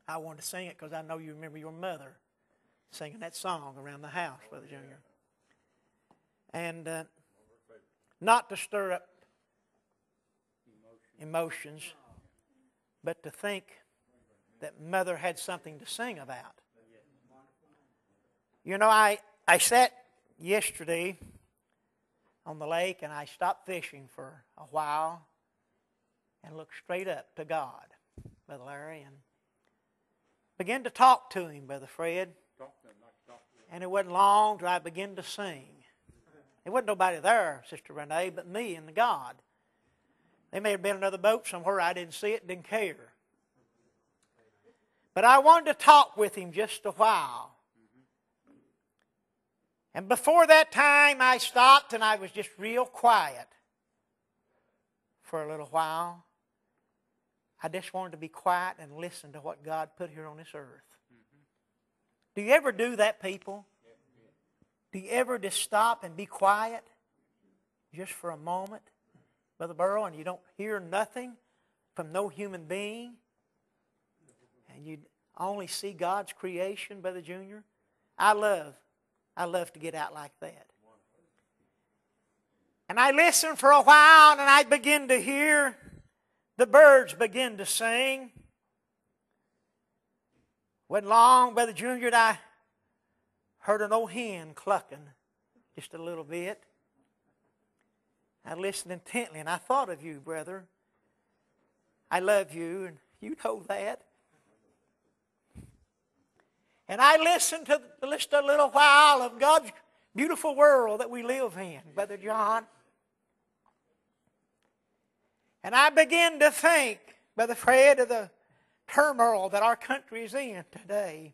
I wanted to sing it because I know you remember your mother singing that song around the house, Brother Junior. And not to stir up emotions, but to think that Mother had something to sing about. You know, I sat yesterday on the lake and I stopped fishing for a while and looked straight up to God, Brother Larry, and began to talk to Him, Brother Fred. And it wasn't long till I began to sing. There wasn't nobody there, Sister Renee, but me and God. There may have been another boat somewhere. I didn't see it, didn't care. But I wanted to talk with Him just a while. And before that time, I stopped and I was just real quiet for a little while. I just wanted to be quiet and listen to what God put here on this earth. Do you ever do that, people? Do you ever just stop and be quiet just for a moment, Brother Burrow, and you don't hear nothing from no human being? And you only see God's creation, Brother Junior? I love to get out like that. And I listened for a while and I began to hear the birds begin to sing. Wasn't long, Brother Junior, that I heard an old hen clucking just a little bit. I listened intently and I thought of you, brother. I love you and you know that. And I listened to just a little while of God's beautiful world that we live in, Brother John. And I began to think, Brother Fred, of the turmoil that our country is in today.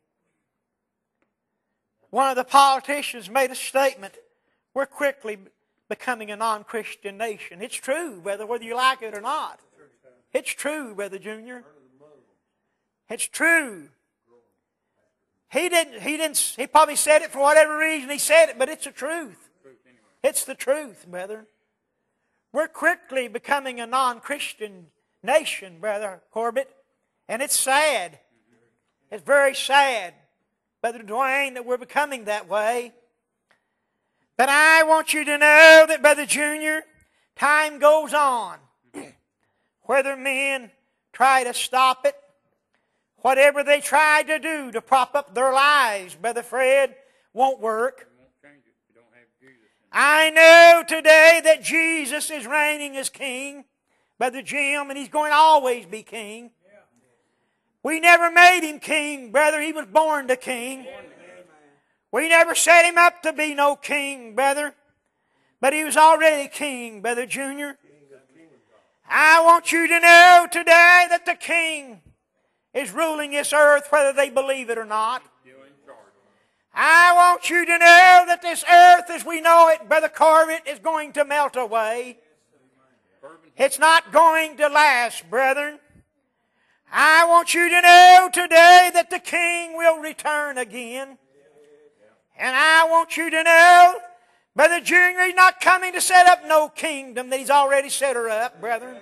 One of the politicians made a statement, we're quickly becoming a non-Christian nation. It's true, brother, whether you like it or not. It's true, Brother Junior. It's true. He probably said it for whatever reason he said it, but it's the truth. It's the truth, brother. We're quickly becoming a non-Christian nation, Brother Corbett, and it's sad. It's very sad, Brother Dwayne, that we're becoming that way. But I want you to know that, Brother Junior, time goes on. Whether men try to stop it, whatever they try to do to prop up their lives, Brother Fred, won't work. I know today that Jesus is reigning as King, Brother Jim, and He's going to always be King. We never made Him King, brother. He was born to King. We never set Him up to be no king, brother. But He was already King, Brother Junior. I want you to know today that the King is ruling this earth whether they believe it or not. I want you to know that this earth as we know it, Brother Corbett, is going to melt away. It's not going to last, brethren. I want you to know today that the King will return again. And I want you to know, Brother Junior, He's not coming to set up no kingdom that He's already set her up, brethren.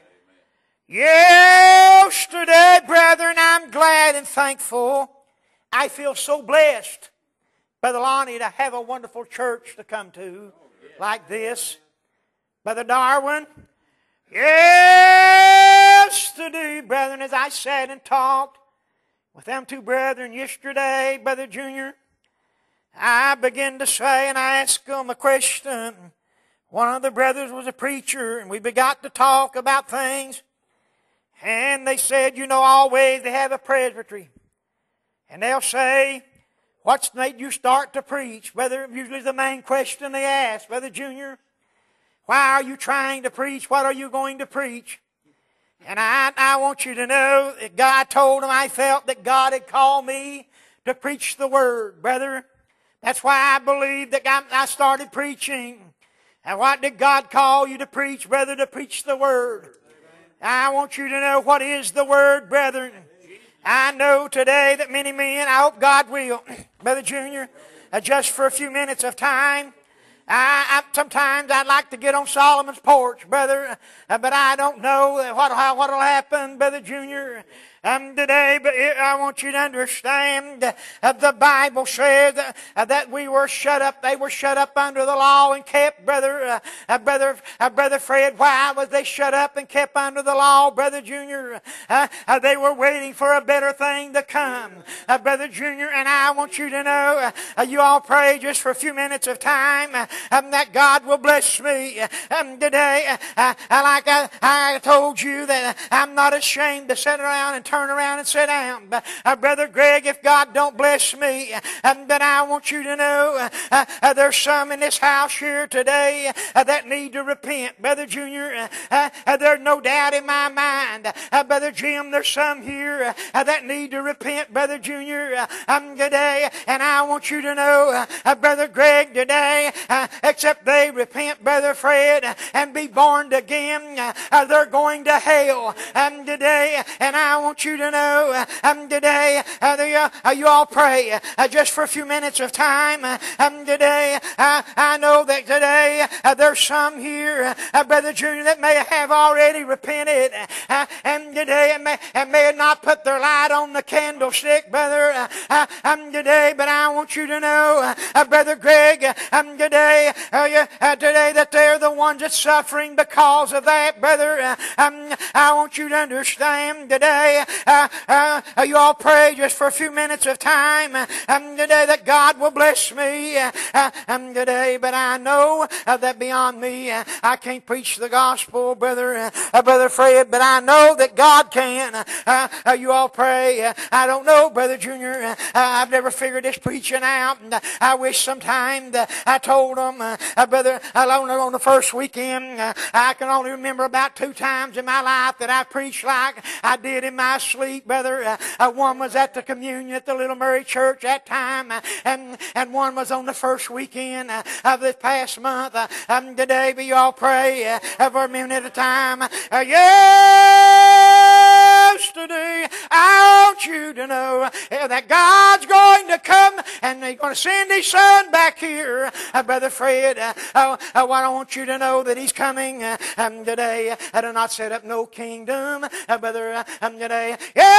Yes, today, brethren, I'm glad and thankful. I feel so blessed, Brother Lonnie, to have a wonderful church to come to like this. Brother Darwin, yes, today, brethren, as I sat and talked with them two brethren yesterday, Brother Junior, I began to say, and I asked them a question. One of the brothers was a preacher, and we begot to talk about things. And they said, you know, always they have a presbytery. And they'll say, what's made you start to preach? Brother, usually the main question they ask, Brother Junior, why are you trying to preach? What are you going to preach? And I want you to know that God told them I felt that God had called me to preach the Word, brother. That's why I believe that I started preaching. And what did God call you to preach, brother? To preach the Word. I want you to know what is the Word, brethren. I know today that many men, I hope God will, Brother Junior, just for a few minutes of time. Sometimes I'd like to get on Solomon's porch, brother, but I don't know what will happen, Brother Junior. today, but I want you to understand the Bible says that we were shut up. They were shut up under the law and kept, brother Fred. Why was they shut up and kept under the law, Brother Junior? They were waiting for a better thing to come, Brother Junior. And I want you to know, you all pray just for a few minutes of time, that God will bless me today. Like I told you that I'm not ashamed to sit around and turn around and sit down. But, Brother Greg, if God don't bless me, then I want you to know there's some in this house here today that need to repent. Brother Junior, there's no doubt in my mind. Brother Jim, there's some here that need to repent, Brother Junior, today. And I want you to know, Brother Greg, today, except they repent, Brother Fred, and be born again, they're going to hell today. And I want you to know today, you all pray just for a few minutes of time today. I know that today there's some here, Brother Junior, that may have already repented and today and may have not put their light on the candlestick, brother, today. But I want you to know, Brother Greg, today that they're the ones that's suffering because of that, brother. I want you to understand today, you all pray just for a few minutes of time today that God will bless me today. But I know that beyond me, I can't preach the gospel, brother Fred, but I know that God can. You all pray. I don't know, Brother Junior. I've never figured this preaching out. I wish sometime that I told them, brother, on the first weekend, I can only remember about 2 times in my life that I preached like I did in my sleep, brother. One was at the communion at the Little Murray Church that time, and one was on the first weekend of this past month. Today, but you all pray for a minute at a time. Yes, today, I want you to know that God's going to come and He's going to send His Son back here, Brother Fred. I want you to know that He's coming today to not set up no kingdom, brother, today.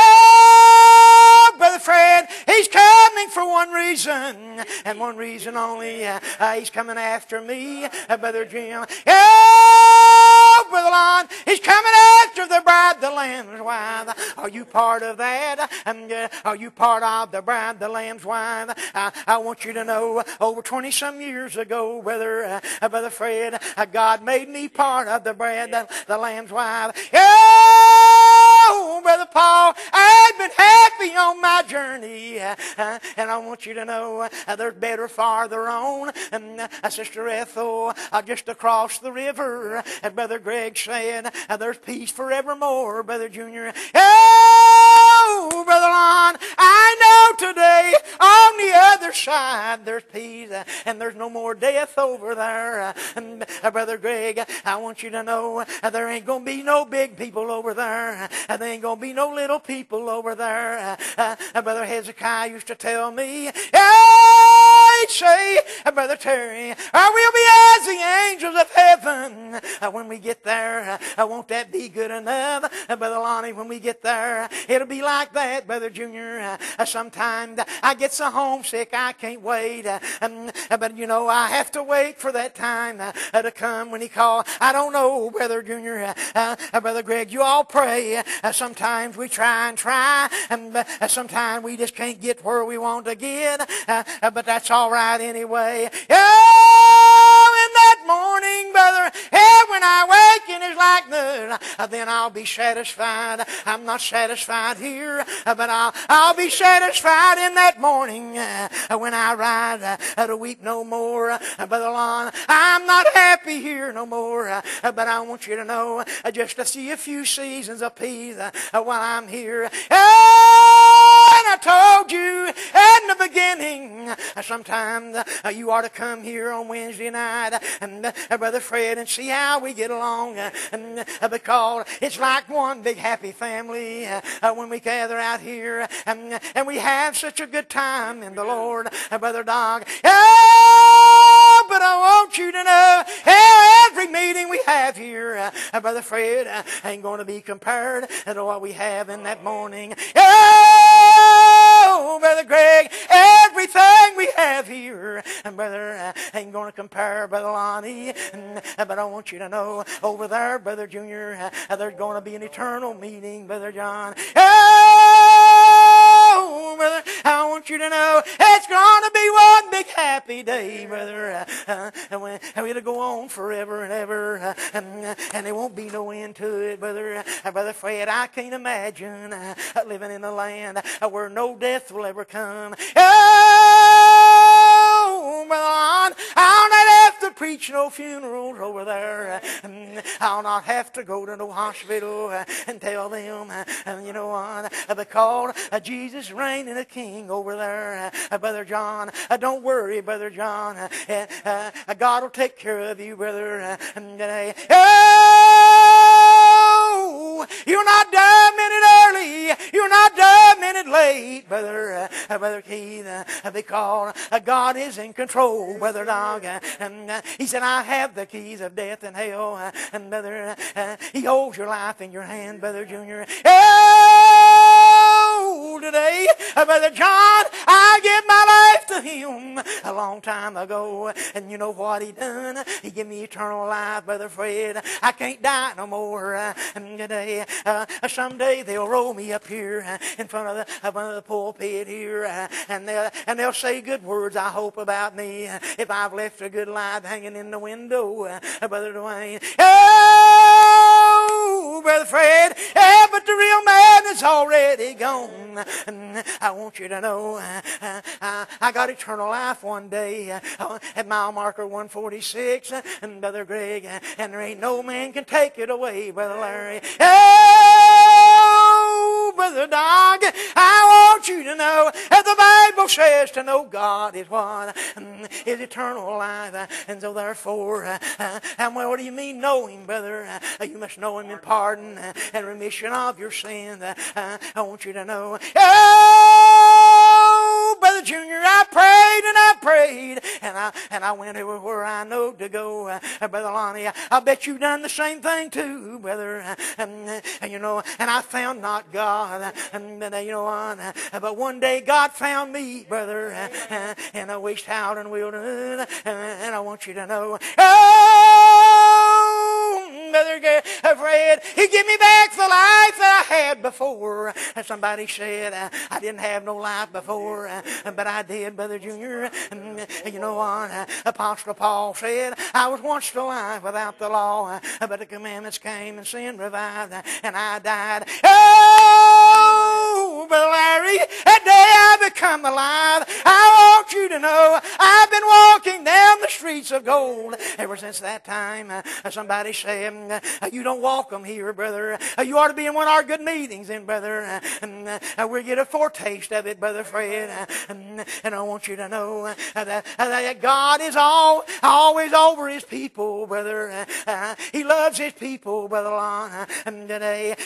Yeah, Brother Fred, He's coming for one reason, and one reason only. He's coming after me, Brother Jim. Yeah, Brother Lon, He's coming after the bride, the Lamb's wife. Are you part of that? Are you part of the bride, the Lamb's wife? I want you to know, over 20-some years ago, Brother Fred, God made me part of the bride, the Lamb's wife. Oh, Brother Paul, I've been happy on my journey, and I want you to know there's better farther on. Sister Ethel, just across the river, and Brother Greg saying there's peace forevermore, Brother Junior. Oh, Brother Lon, I know today on the other side there's peace, and there's no more death over there. Brother Greg, I want you to know there ain't going to be no big people over there. There ain't going to be no little people over there. Brother Hezekiah used to tell me, he'd say, Brother Terry, we'll be as the angels of heaven when we get there. Won't that be good enough? Brother Lonnie, when we get there, it'll be like that, Brother Junior. Sometimes I get so homesick I can't wait. But you know, I have to wait for that time to come when He calls. I don't know, Brother Junior. Brother Greg, you all pray. Sometimes we try, and sometimes we just can't get where we want to get. But that's all right anyway. Oh, in that morning, brother, when I wake and it's like noon, then I'll be satisfied. I'm not satisfied here, but I'll be satisfied in that morning when I rise to weep no more. Brother Lon, I'm not happy here no more, but I want you to know just to see a few seasons of peace while I'm here. Oh, and I told you in the beginning, sometimes you ought to come here on Wednesday night, and Brother Fred, and see how we get along, because it's like one big happy family when we gather out here, and we have such a good time in the Lord, Brother Dog. Oh, but I want you to know every every meeting we have here, Brother Fred, ain't going to be compared to what we have in that morning. Oh, Brother Greg, everything we have here, Brother, ain't going to compare, Brother Lonnie. But I want you to know, over there, Brother Junior, there's going to be an eternal meeting, Brother John. Oh, brother, I want you to know it's going to be one big happy day, brother. And it'll go on forever and ever, and there won't be no end to it, brother. Brother Fred, I can't imagine living in a land where no death will ever come. Oh, brother, I'll not have to preach no funerals over there. I'll not have to go to no hospital and tell them, you know what, because Jesus reigning a king over there, Brother John. Don't worry, Brother John. God will take care of you, brother. Oh, you're not done a minute early. You're not done a minute late, brother. Brother Keith, because God is in control, Brother Dog. He said, I have the keys of death and hell. And brother, He holds your life in your hand, Brother Junior. Oh, today, Brother John, I give my life to Him a long time ago. And you know what He done? He gave me eternal life, Brother Fred. I can't die no more. And today, someday they'll roll me up here in front of the pulpit here, and they'll say good words, I hope, about me if I've left a good light hanging in the window, Brother Dwayne. Oh, Brother Fred, but the real man is already gone. I want you to know I got eternal life one day at mile marker 146, and Brother Greg, and there ain't no man can take it away, Brother Larry. Oh, Brother Dog, I want you to know that the Bible says to know God is what? Is eternal life. And so therefore, and what do you mean know Him, brother? You must know Him in pardon and remission of your sins. I want you to know. Oh, Brother Junior, I prayed and I prayed, and I went everywhere I know to go. Brother Lonnie, I bet you done the same thing too, brother. And you know, and I found not God. And you know what? But one day God found me, brother, in a waste howling wilderness. And I want you to know, oh, Brother Fred, He give me back the life that I had before. Somebody said I didn't have no life before, but I did, Brother Junior. And you know what? Apostle Paul said, I was once alive without the law, but the commandments came and sin revived, and I died. Oh, Brother Larry, that day I become alive. I want you to know I've been walking down the streets of gold ever since that time. Somebody said, you don't walk them here, brother. You ought to be in one of our good meetings, then, brother. We'll get a foretaste of it, Brother Fred. And I want you to know that God is always over His people, brother. He loves His people, Brother Lon. And today,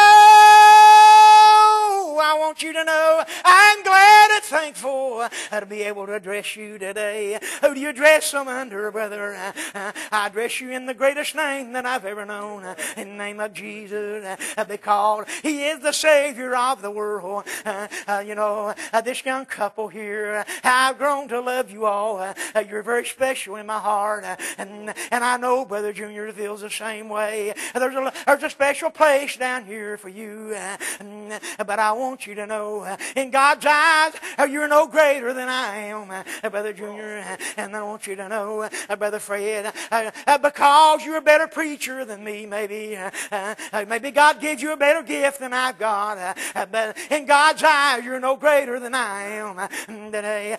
oh, I want you to know I'm glad and thankful to be able to address you today. Who do you address them under, brother? I address you in the greatest name that I've ever known, in the name of Jesus, because He is the Savior of the world. You know, this young couple here, I've grown to love you all. You're very special in my heart, and I know Brother Junior feels the same way. There's a special place down here for you, but I want you to know, in God's eyes, you're no greater than I am, Brother Junior. And I want you to know, Brother Fred, because you're a better preacher than me, maybe God gives you a better gift than I've got, but in God's eyes, you're no greater than I am today.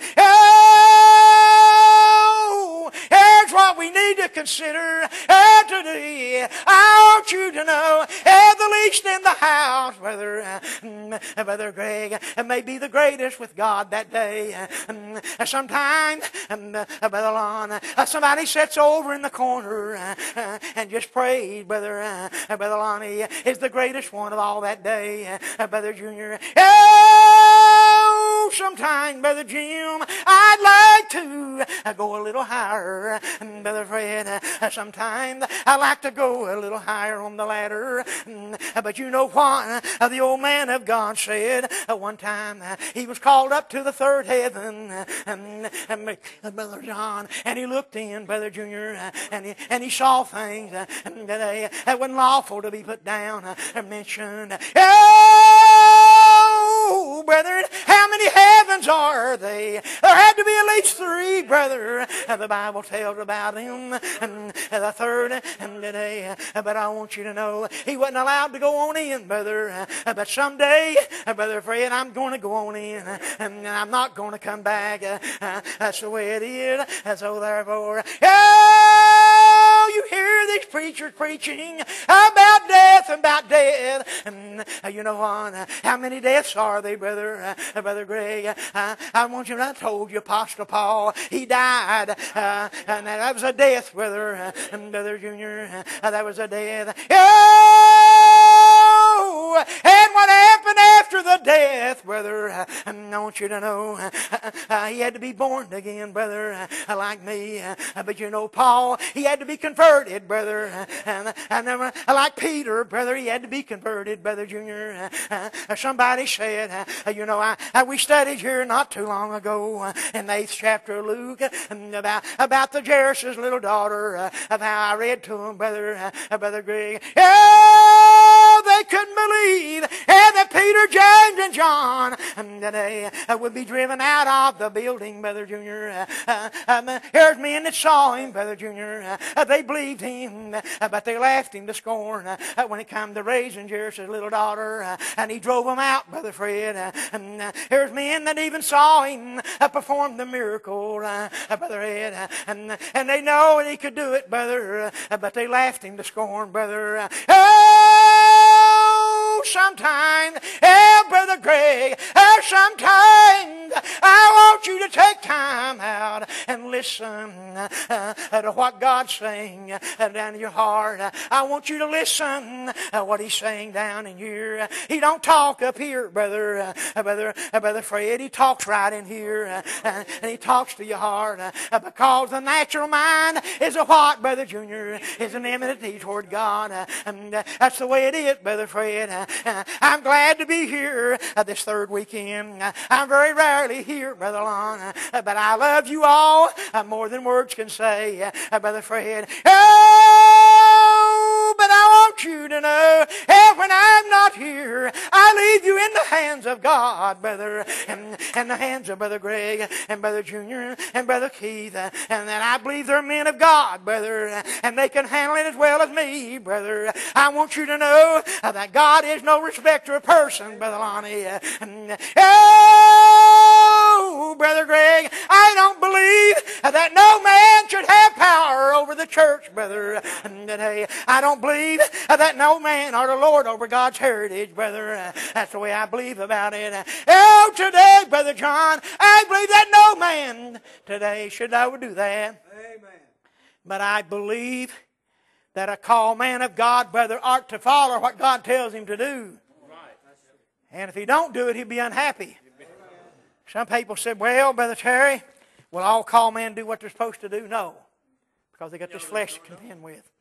Oh, here's what we need to consider today. I want you to know, at the least in the house, Brother Greg, may be the greatest with God that day. Sometimes, Brother Lon, somebody sits over in the corner and just prays, Brother Lonnie is the greatest one of all that day, Brother Junior. Oh, sometime, Brother Jim, I I'd like to go a little higher. Brother Fred, sometimes I like to go a little higher on the ladder. But you know what the old man of God said one time? He was called up to the third heaven, Brother John, and he looked in, Brother Junior, and he saw things that wasn't lawful to be put down or mentioned. Oh, brethren, how many heavens are they? There had to be at least three, brother. The Bible tells about him, and the third today. But I want you to know he wasn't allowed to go on in, brother. But someday, Brother Fred, I'm going to go on in, and I'm not going to come back. That's the way it is. So therefore, oh, you hear these preachers preaching about death and about death. You know what? How many deaths are they, brother? Brother Greg, I want you to know, I told you, Apostle Paul, he died. And that was a death, brother. Brother Junior, that was a death. Oh, and what happened after the death, brother? I want you to know he had to be born again, brother, like me. But you know, Paul, he had to be converted, brother. And like Peter, brother, he had to be converted, Brother Junior. Somebody said, you know, we studied here not too long ago in the 8th chapter of Luke about the Jairus' little daughter, of how I read to them, Brother Greg. Oh, they couldn't believe that Peter, James, and John they would be driven out of the building, Brother Junior. Here's men that saw him, Brother Junior. They believed him, but they laughed him to scorn when it come to raising Jairus' little daughter, and he drove them out, Brother Fred. Here's men that even saw him perform the miracle, Brother Ed, and they know that he could do it, brother, but they laughed him to scorn, brother. Oh, sometimes, Brother Greg, sometimes I want you to take time out and listen to what God's saying down in your heart. I want you to listen to what He's saying down in here. He don't talk up here, brother Fred. He talks right in here, and He talks to your heart, because the natural mind is a what, Brother Junior? Is an enmity toward God, and that's the way it is, Brother Fred. I'm glad to be here this third weekend. I'm very rarely here, Brother Lon, but I love you all more than words can say, Brother Fred. Oh, but I want you to know, when I'm not here, I leave you in the hands of God, brother, and the hands of Brother Greg and Brother Junior and Brother Keith, and that I believe they're men of God, brother, and they can handle it as well as me, brother. I want you to know that God is no respecter of person, Brother Lonnie. Oh, Brother Greg, I don't believe that no man should have power over the church, brother. I don't believe that no man or the Lord over God's heritage, brother. That's the way I believe about it. Oh, today, Brother John, I believe that no man today should ever do that. Amen. But I believe that a called man of God, brother, ought to follow what God tells him to do. And if he don't do it, he'll be unhappy. Some people said, well, Brother Terry, will all called men do what they're supposed to do? No, because they got this flesh to contend with.